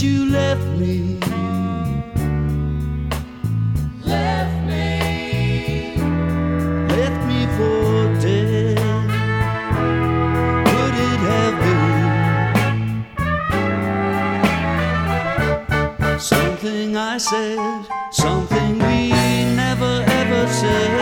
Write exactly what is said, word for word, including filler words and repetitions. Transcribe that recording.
you left me. Left me. Left me for dead. Could it have been something I said, something we never ever said?